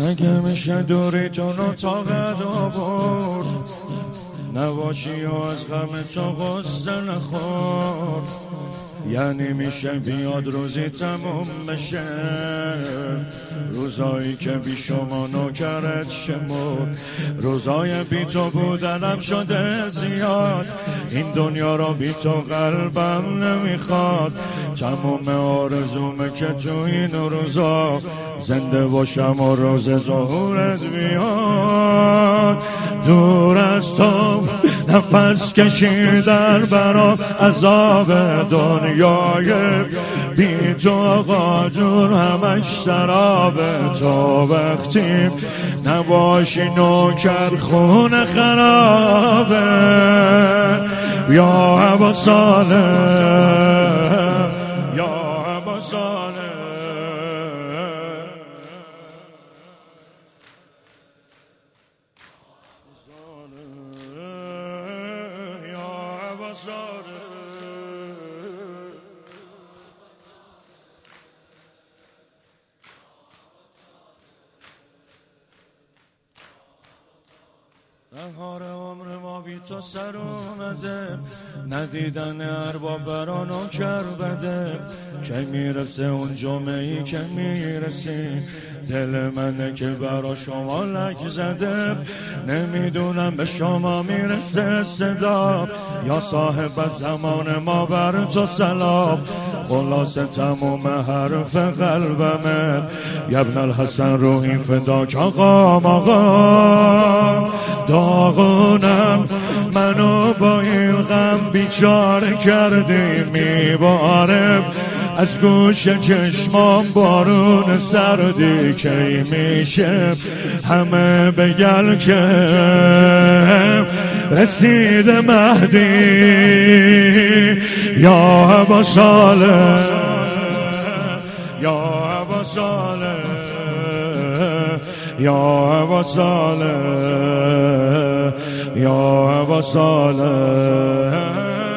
اگه میشه دوریتون رو طاقت آورد، نباشی و از غم تو غصه نخور. یعنی میشه بیاد روزی تموم بشه، روزایی که بی شما نوکرت شمرد. روزای بی تو بودنم شده زیاد، این دنیا را بی تو قلبم نمیخواد. تموم آرزومه که تو این روزا زنده باشم و روز ظهورت بیاد. دور از تو نفس کشیدن برا عذاب دنیای بی تو آقا جون همش شراب. تو وقتی نباشی نوکر خون خرابه. یا ابا صالح، یا ابا صالح، نهار عمر ما بی تو سر اومده، ندیدن ارباب برا نوکر بده. که میرسه اون جمعه‌ای که میرسی، دل منه که برا شما لک زده. نمیدونم به شما میرسه صدا، یا صاحب زمان ما بر تو سلام. خلاصه تموم حرف قلبمه، ابن الحسن روحی فداک آقا مقام. داغونم منو با این غم بیچاره کردی، میبارم از گوش چشمام بارون سردی. کی میشه همه بگل که رسید مهدی. یا ابا صالح، یا ابا صالح، یا ابا صالح، یا ابا صالح.